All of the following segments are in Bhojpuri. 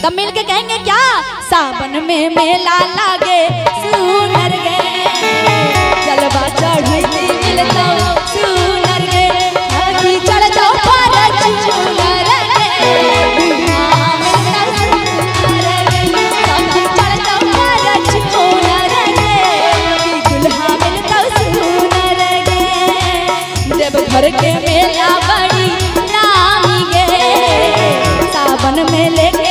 तब मिल के कहेंगे क्या, सावन में मेला लागे सुनर गे, जलवा चढ़ैती मिलता सुनर गे, अभी चढ़ जाओ पर सुनर गे, अभी चढ़ जाओ पर सुनर गे, दुल्हा मिलता सुनर गे। देवघर के मेला बड़ी नामी गे, सावन में लेके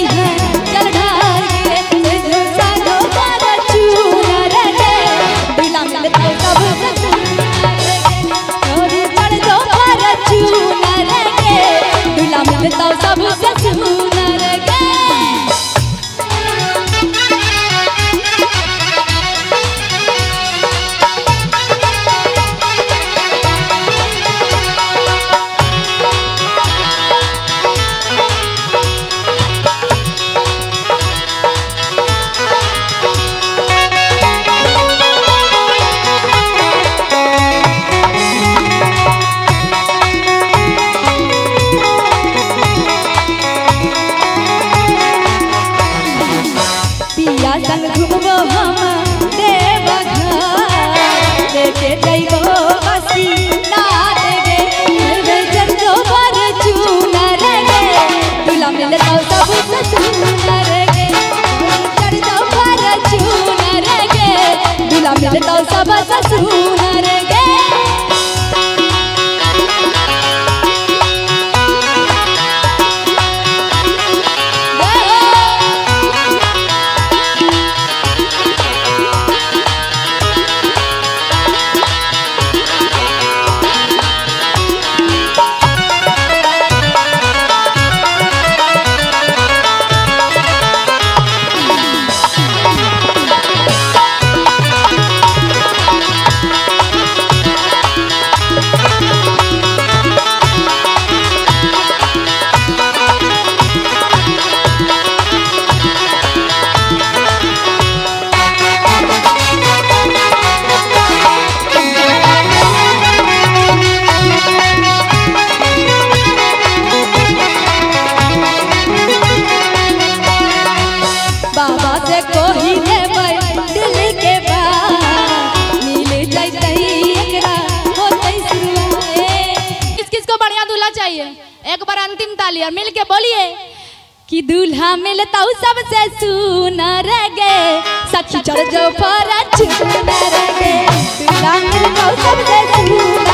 संग घूमबो हम देवघर, लेके जइबो बसी नाथ गे, चढ़ो पर चूनर गे, दूल्हा मिलता सब सुनर गे, चढ़ो पर चूनर गे, दूल्हा मिलता सब सुनर गे। बाबा से कोही देबै दिल के बात, मिल जइतै एकरा होतै शुरुआत। किस को बढ़िया दूल्हा चाहिए, एक बार अंतिम ताली और मिल के बोलिए कि दूल्हा मिलता सबसे सुनर गे, सखी चढ़ जाओ पर चूनर गे, दूल्हा मिलता सबसे सुनर